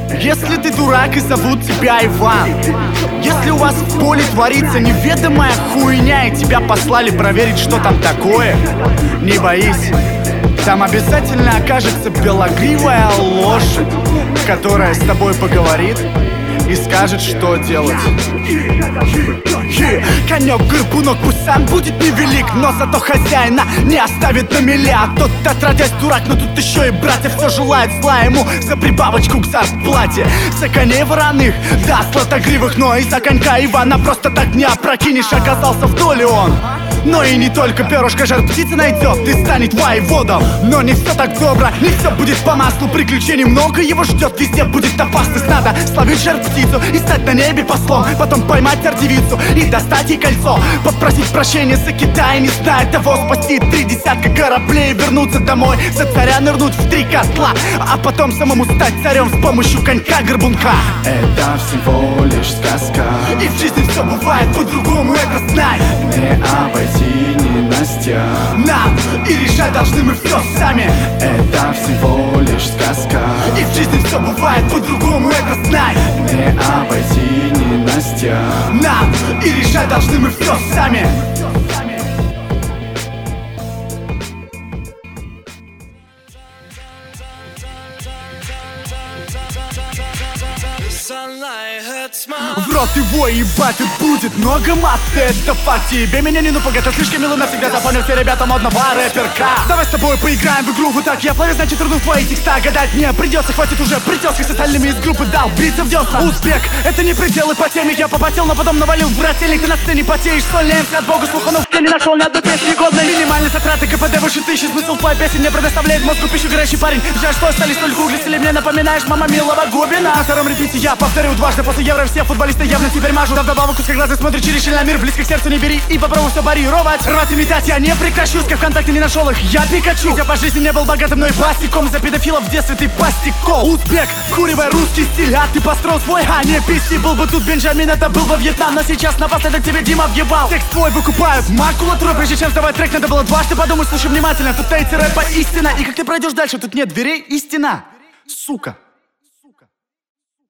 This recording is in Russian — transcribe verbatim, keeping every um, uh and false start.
Если ты дурак и зовут тебя Иван, если у вас в поле творится неведомая хуйня и тебя послали проверить, что там такое, не боись, там обязательно окажется белогривая лошадь, которая с тобой поговорит и скажет, что делать. Конек-горбунок пусть сам будет невелик, но зато хозяина не оставит на мели. А тот отродясь дурак, но тут еще и братья все желает зла ему за прибавочку к зарплате. За коней вороных, да, златогривых, но и за конька Ивана просто так не опрокинешь. Оказался в доле он, но и не только перышко жар птицы найдет и станет воеводом. Но не все так добро, не все будет по маслу. Приключений много его ждет, везде будет опасность. Надо словить жар птицу и стать на небе послом, потом поймать ордевицу и достать ей кольцо, попросить прощения за Китай, не зная того, спасти три десятка кораблей, вернуться домой, за царя нырнуть в три котла, а потом самому стать царем с помощью конька-горбунка. Это всего лишь сказка, и в жизни все бывает по-другому, это знай. Не обойти ненастья нам, и решать должны мы все сами. Это всего лишь сказка, и в жизни все бывает по-другому, это знай. Не обойти ненастья нам, и решать должны мы все сами. В рот его ебать и будет много мат. Это факт, тебе меня не ну погоди, слишком мило навсегда. Запомнил все ребята модного рэперка. Давай с тобой поиграем в игру, вот так я плаве, значит трудно в твои текста гадать мне придется. Хватит уже притески с остальными из группы, дал бриться в десна. Узбек, это не пределы по теме, я попотел, но потом навалил в брательник. Ты на сцене потеешь, сольный эмси от бога слуха, но я не нашел ни одной песни годной. Минимальные затраты КПД выше тысячи, смысл твоей песни не предоставляет мозгу пищу горящий парень. Жаль, что остались только углесли, мне напоминаешь мама милого Губина. На втором репите я повторю дважды, после евро все футболисты явно теперь мажут. Да вдобавок узкоглазый смотрит через щель на мир, близко к сердцу не бери и попробуй все парировать. Рвать и метать я не прекращусь, как ВКонтакте не нашел их, я Пикачу. Я по жизни не был богатым, но и пластиком, за педофилов в детстве ты пластикол. Узбек, куривай русский стиль, а ты построил свой, а не писи. Был бы тут Бенджамин, это был во Вьетнам, но сейчас напоследок тебе Дима въебал. Текст твой выкупают макулатуру, прежде чем сдавать трек, надо было дважды подумать, слушай внимательно. Тут эти рэпа истина, и как ты пройдешь дальше, тут нет дверей и стена, сука.